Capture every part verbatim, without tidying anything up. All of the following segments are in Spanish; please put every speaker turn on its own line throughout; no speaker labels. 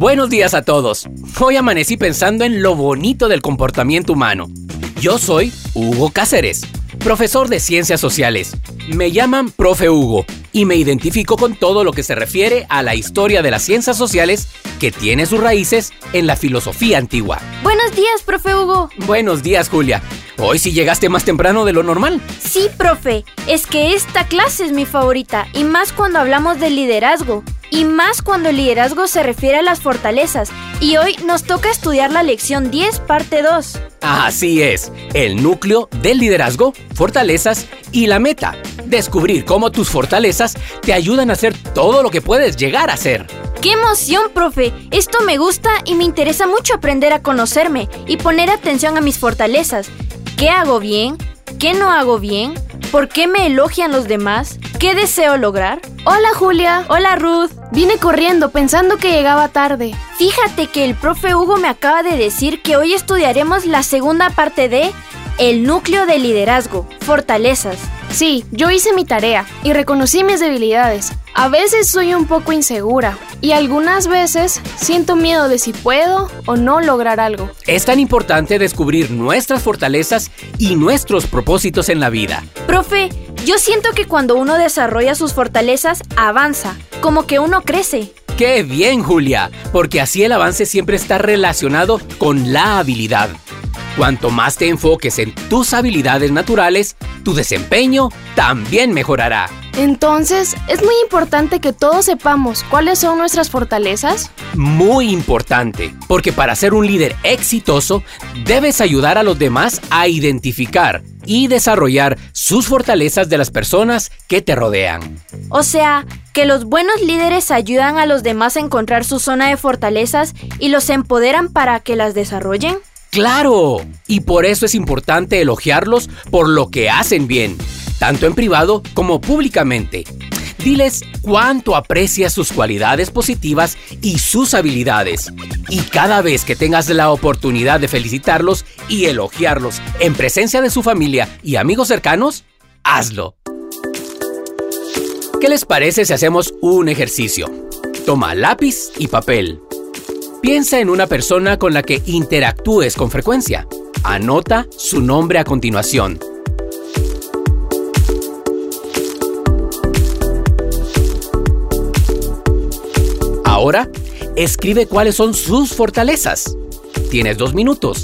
Buenos días a todos. Hoy amanecí pensando en lo bonito del comportamiento humano. Yo soy Hugo Cáceres, profesor de Ciencias Sociales. Me llaman Profe Hugo y me identifico con todo lo que se refiere a la historia de las ciencias sociales que tiene sus raíces en la filosofía antigua.
Buenos días, Profe Hugo.
Buenos días, Julia. Hoy sí llegaste más temprano de lo normal.
Sí, profe. Es que esta clase es mi favorita, y más cuando hablamos de liderazgo. Y más cuando el liderazgo se refiere a las fortalezas. Y hoy nos toca estudiar la lección diez, parte dos.
Así es, el núcleo del liderazgo, fortalezas y la meta. Descubrir cómo tus fortalezas te ayudan a hacer todo lo que puedes llegar a ser.
¡Qué emoción, profe! Esto me gusta y me interesa mucho aprender a conocerme y poner atención a mis fortalezas. ¿Qué hago bien? ¿Qué no hago bien? ¿Por qué me elogian los demás? ¿Qué deseo lograr?
Hola, Julia.
Hola, Ruth.
Vine corriendo pensando que llegaba tarde.
Fíjate que el profe Hugo me acaba de decir que hoy estudiaremos la segunda parte de El núcleo del liderazgo, fortalezas.
Sí, yo hice mi tarea y reconocí mis debilidades. A veces soy un poco insegura y algunas veces siento miedo de si puedo o no lograr algo.
Es tan importante descubrir nuestras fortalezas y nuestros propósitos en la vida.
Profe, yo siento que cuando uno desarrolla sus fortalezas, avanza, como que uno crece.
¡Qué bien, Julia! Porque así el avance siempre está relacionado con la habilidad. Cuanto más te enfoques en tus habilidades naturales, tu desempeño también mejorará.
Entonces, ¿es muy importante que todos sepamos cuáles son nuestras fortalezas?
Muy importante, porque para ser un líder exitoso, debes ayudar a los demás a identificar y desarrollar sus fortalezas de las personas que te rodean.
O sea, que los buenos líderes ayudan a los demás a encontrar su zona de fortalezas y los empoderan para que las desarrollen.
¡Claro! Y por eso es importante elogiarlos por lo que hacen bien, tanto en privado como públicamente. Diles cuánto aprecias sus cualidades positivas y sus habilidades. Y cada vez que tengas la oportunidad de felicitarlos y elogiarlos en presencia de su familia y amigos cercanos, hazlo. ¿Qué les parece si hacemos un ejercicio? Toma lápiz y papel. Piensa en una persona con la que interactúes con frecuencia. Anota su nombre a continuación. Ahora, escribe cuáles son sus fortalezas. Tienes dos minutos.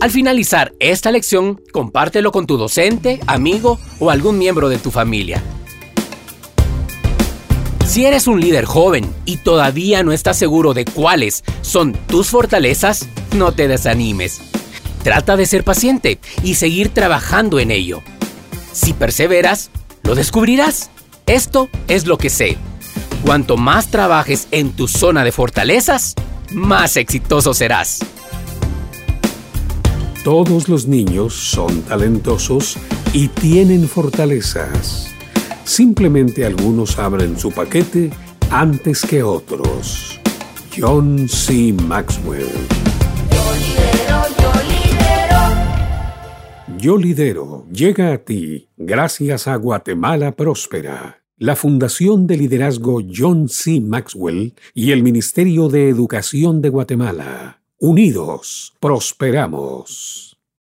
Al finalizar esta lección, compártelo con tu docente, amigo o algún miembro de tu familia. Si eres un líder joven y todavía no estás seguro de cuáles son tus fortalezas, no te desanimes. Trata de ser paciente y seguir trabajando en ello. Si perseveras, lo descubrirás. Esto es lo que sé. Cuanto más trabajes en tu zona de fortalezas, más exitoso serás.
Todos los niños son talentosos y tienen fortalezas. Simplemente algunos abren su paquete antes que otros. John C. Maxwell.
Yo lidero, yo lidero.
Yo lidero llega a ti gracias a Guatemala Próspera, la Fundación de Liderazgo John C. Maxwell y el Ministerio de Educación de Guatemala. Unidos, prosperamos.